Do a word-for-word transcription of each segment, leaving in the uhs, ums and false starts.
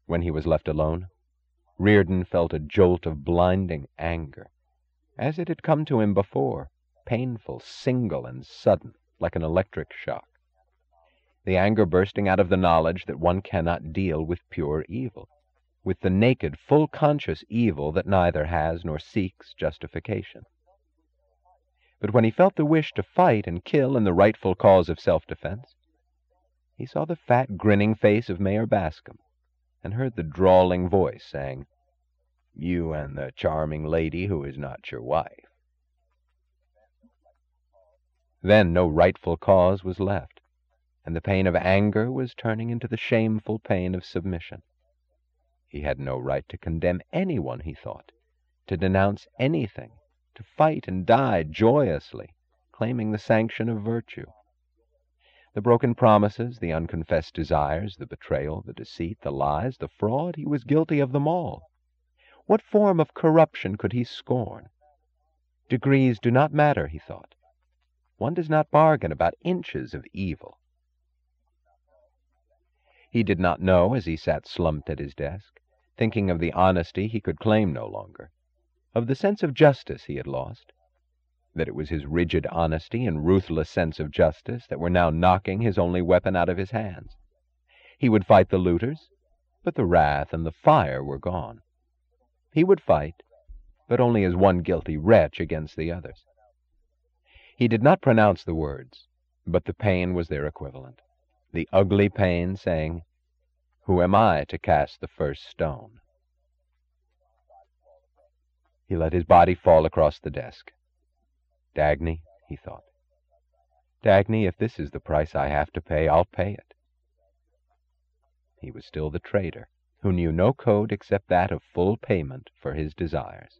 When he was left alone, Reardon felt a jolt of blinding anger, as it had come to him before, painful, single, and sudden, like an electric shock. The anger bursting out of the knowledge that one cannot deal with pure evil, with the naked, full conscious evil that neither has nor seeks justification. But when he felt the wish to fight and kill in the rightful cause of self-defense, he saw the fat, grinning face of Mayor Bascom, and heard the drawling voice saying, "You and the charming lady who is not your wife." Then no rightful cause was left, and the pain of anger was turning into the shameful pain of submission. He had no right to condemn anyone, he thought, to denounce anything, to fight and die joyously, claiming the sanction of virtue. The broken promises, the unconfessed desires, the betrayal, the deceit, the lies, the fraud, he was guilty of them all. What form of corruption could he scorn? Degrees do not matter, he thought. One does not bargain about inches of evil. He did not know, as he sat slumped at his desk, thinking of the honesty he could claim no longer, of the sense of justice he had lost, that it was his rigid honesty and ruthless sense of justice that were now knocking his only weapon out of his hands. He would fight the looters, but the wrath and the fire were gone. He would fight, but only as one guilty wretch against the others. He did not pronounce the words, but the pain was their equivalent, the ugly pain saying, "Who am I to cast the first stone?" He let his body fall across the desk. Dagny, he thought. Dagny, if this is the price I have to pay, I'll pay it. He was still the traitor, who knew no code except that of full payment for his desires.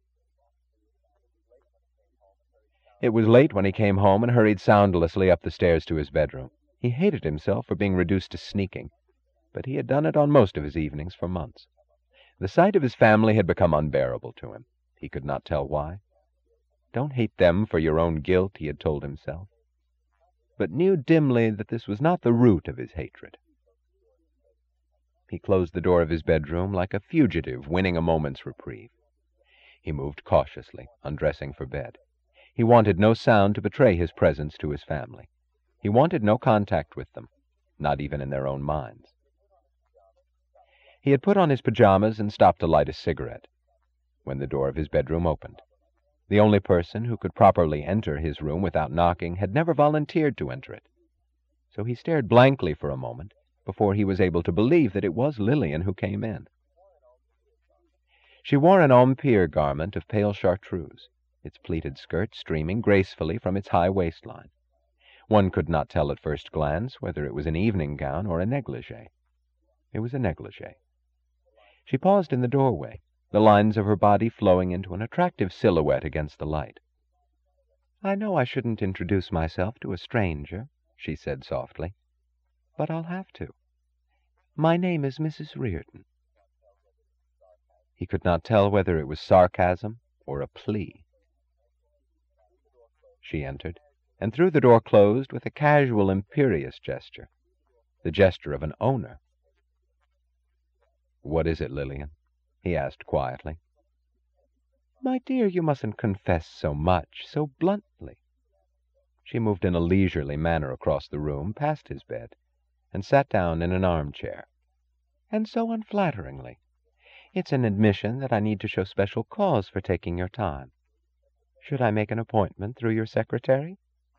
It was late when he came home and hurried soundlessly up the stairs to his bedroom. He hated himself for being reduced to sneaking, but he had done it on most of his evenings for months. The sight of his family had become unbearable to him. He could not tell why. Don't hate them for your own guilt, he had told himself, but knew dimly that this was not the root of his hatred. He closed the door of his bedroom like a fugitive winning a moment's reprieve. He moved cautiously, undressing for bed. He wanted no sound to betray his presence to his family. He wanted no contact with them, not even in their own minds. He had put on his pajamas and stopped to light a cigarette, when the door of his bedroom opened. The only person who could properly enter his room without knocking had never volunteered to enter it. So he stared blankly for a moment before he was able to believe that it was Lillian who came in. She wore an Empire garment of pale chartreuse, its pleated skirt streaming gracefully from its high waistline. One could not tell at first glance whether it was an evening gown or a negligee. It was a negligee. She paused in the doorway, the lines of her body flowing into an attractive silhouette against the light. "I know I shouldn't introduce myself to a stranger," she said softly, "but I'll have to. My name is Missus Reardon." He could not tell whether it was sarcasm or a plea. She entered, and threw the door closed with a casual, imperious gesture, the gesture of an owner. "What is it, Lillian?" he asked quietly. "My dear, you mustn't confess so much, so bluntly." She moved in a leisurely manner across the room, past his bed, and sat down in an armchair. "And so unflatteringly. It's an admission that I need to show special cause for taking your time. Should I make an appointment through your secretary?"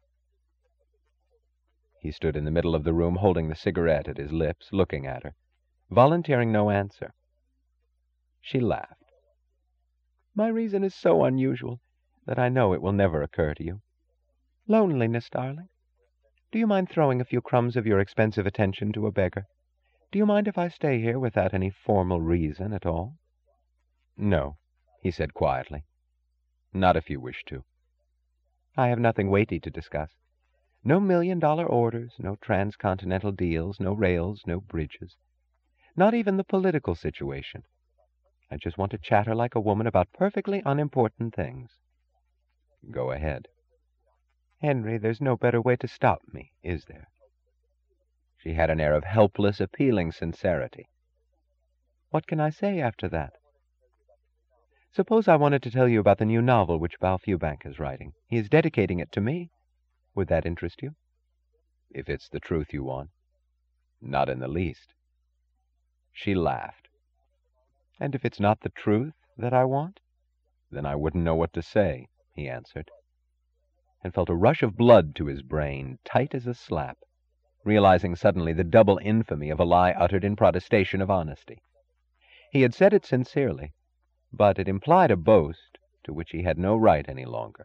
He stood in the middle of the room, holding the cigarette at his lips, looking at her, volunteering no answer. She laughed. "My reason is so unusual that I know it will never occur to you. Loneliness, darling. Do you mind throwing a few crumbs of your expensive attention to a beggar? Do you mind if I stay here without any formal reason at all?" "No," he said quietly. "Not if you wish to." "I have nothing weighty to discuss. No million-dollar orders, no transcontinental deals, no rails, no bridges. Not even the political situation. I just want to chatter like a woman about perfectly unimportant things." "Go ahead." "Henry, there's no better way to stop me, is there?" She had an air of helpless, appealing sincerity. What can I say after that? Suppose I wanted to tell you about the new novel which Val Fewbank is writing. He is dedicating it to me. Would that interest you? If it's the truth you want. Not in the least. She laughed. And if it's not the truth that I want? Then I wouldn't know what to say, he answered, and felt a rush of blood to his brain, tight as a slap, realizing suddenly the double infamy of a lie uttered in protestation of honesty. He had said it sincerely, but it implied a boast to which he had no right any longer.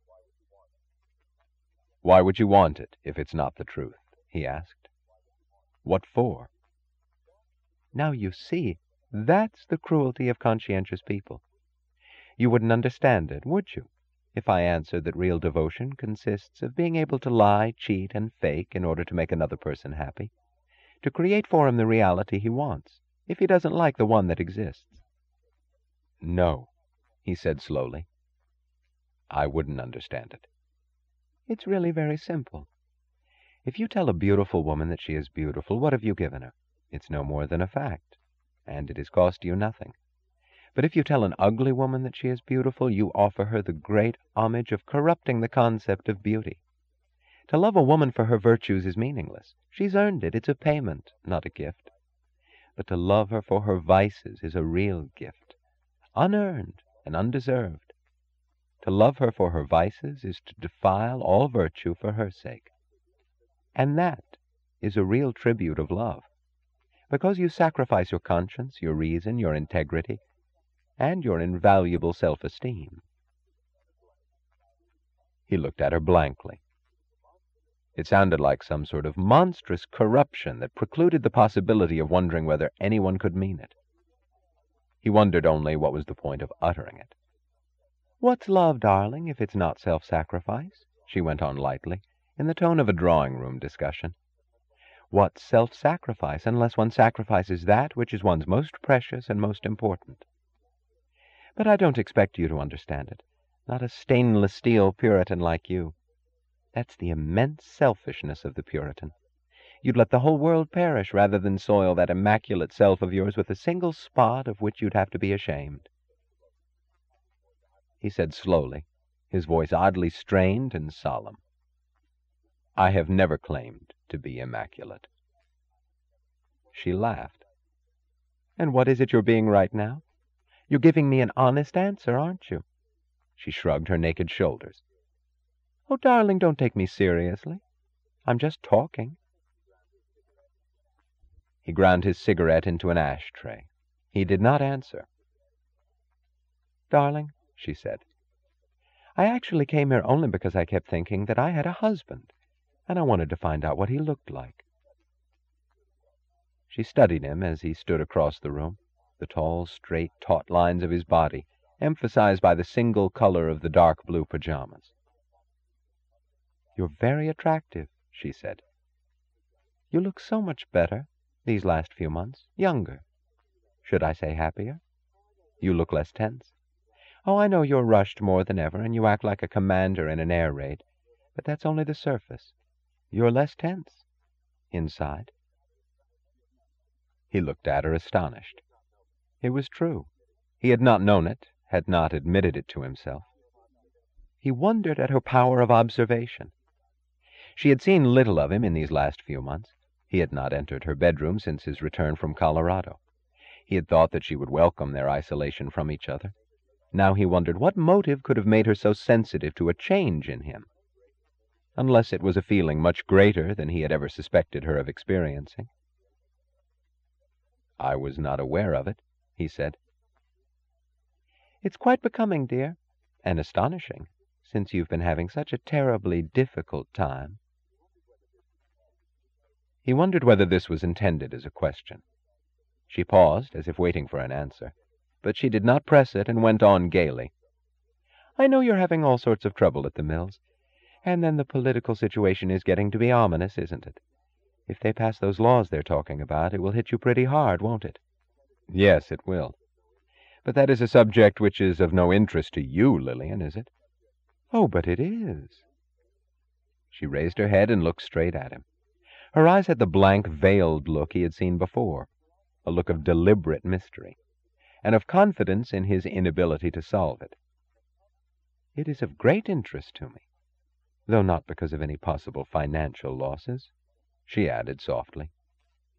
Why would you want it, if it's not the truth? He asked. What for? Now you see, that's the cruelty of conscientious people. You wouldn't understand it, would you, if I answered that real devotion consists of being able to lie, cheat, and fake in order to make another person happy, to create for him the reality he wants, if he doesn't like the one that exists? No, he said slowly. I wouldn't understand it. It's really very simple. If you tell a beautiful woman that she is beautiful, what have you given her? It's no more than a fact, and it has cost you nothing. But if you tell an ugly woman that she is beautiful, you offer her the great homage of corrupting the concept of beauty. To love a woman for her virtues is meaningless. She's earned it. It's a payment, not a gift. But to love her for her vices is a real gift, unearned and undeserved. To love her for her vices is to defile all virtue for her sake. And that is a real tribute of love, because you sacrifice your conscience, your reason, your integrity, and your invaluable self-esteem. He looked at her blankly. It sounded like some sort of monstrous corruption that precluded the possibility of wondering whether anyone could mean it. He wondered only what was the point of uttering it. What's love, darling, if it's not self-sacrifice? She went on lightly, in the tone of a drawing-room discussion. What's self-sacrifice unless one sacrifices that which is one's most precious and most important? But I don't expect you to understand it. Not a stainless steel Puritan like you. That's the immense selfishness of the Puritan. You'd let the whole world perish rather than soil that immaculate self of yours with a single spot of which you'd have to be ashamed. He said slowly, his voice oddly strained and solemn. I have never claimed to be immaculate. She laughed. And what is it you're being right now? You're giving me an honest answer, aren't you? She shrugged her naked shoulders. Oh, darling, don't take me seriously. I'm just talking. He ground his cigarette into an ashtray. He did not answer. Darling, she said, I actually came here only because I kept thinking that I had a husband, and I wanted to find out what he looked like. She studied him as he stood across the room, the tall, straight, taut lines of his body, emphasized by the single color of the dark blue pajamas. You're very attractive, she said. You look so much better these last few months, younger. Should I say happier? You look less tense. Oh, I know you're rushed more than ever, and you act like a commander in an air raid, but that's only the surface. You're less tense inside. He looked at her, astonished. It was true. He had not known it, had not admitted it to himself. He wondered at her power of observation. She had seen little of him in these last few months. He had not entered her bedroom since his return from Colorado. He had thought that she would welcome their isolation from each other. Now he wondered what motive could have made her so sensitive to a change in him, unless it was a feeling much greater than he had ever suspected her of experiencing. I was not aware of it, he said. It's quite becoming, dear, and astonishing, since you've been having such a terribly difficult time. He wondered whether this was intended as a question. She paused, as if waiting for an answer, but she did not press it and went on gaily. I know you're having all sorts of trouble at the mills, and then the political situation is getting to be ominous, isn't it? If they pass those laws they're talking about, it will hit you pretty hard, won't it? Yes, it will. But that is a subject which is of no interest to you, Lillian, is it? Oh, but it is. She raised her head and looked straight at him. Her eyes had the blank, veiled look he had seen before. a look of deliberate mystery, and of confidence in his inability to solve it. "It is of great interest to me, though not because of any possible financial losses," she added softly.